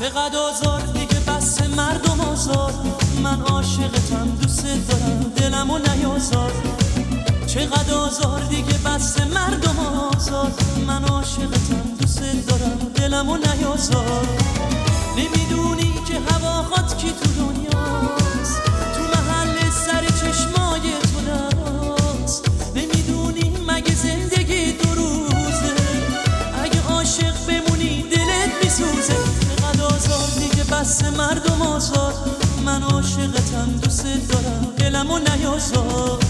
چقدر آزار دیگه بس مردم آزار، من عاشقتم دوست دارم دلمو نیازار. چقدر آزار دیگه بس مردم آزار، من عاشقتم دوست دارم دلمو نیازار. نمیدونی که هواهات کی تو دنیاست، تو محل سر چشمای تو دراست. نمیدونی مگه زندگی دو روزه، اگه عاشق بمونی دلت میسوزه. چقدر آزار دیگه بس مردم آزار، من عاشقتم دوست دارم دلمو نیازار.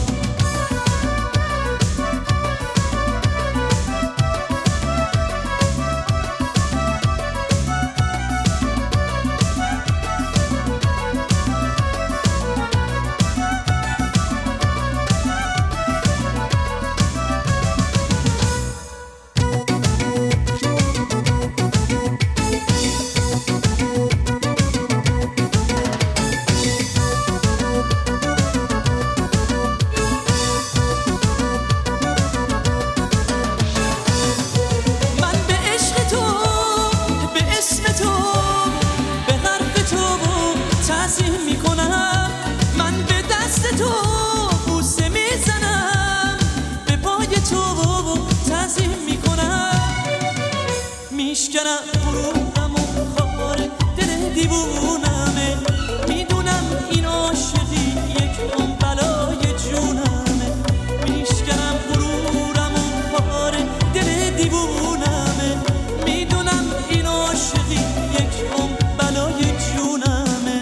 میشکنم غرورم و خاره دل دیوونمه، میدونم این عاشقی یک اون بلای جونمه. میشکنم غرورم و خاره دل دیوونمه، میدونم این عاشقی یک اون بلای جونمه.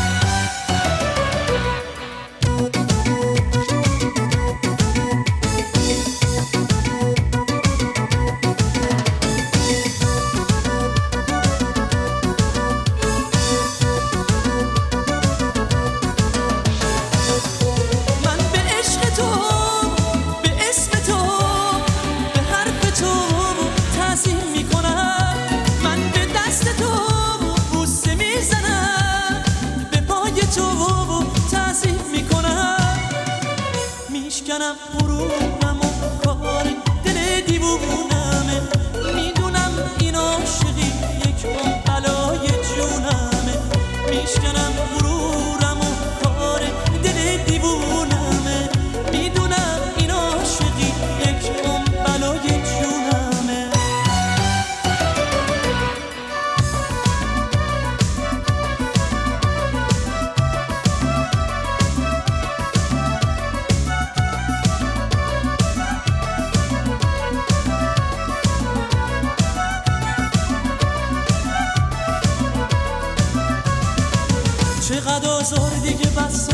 میشکنم غرورم و کار دل دیوونمه، میدونم این عاشقی یک اون بلای جونمه. میشکنم غرورم و کار دل دیوونمه، میدونم این عاشقی یک اون بلای جونمه. چقدر آزار دیگه بس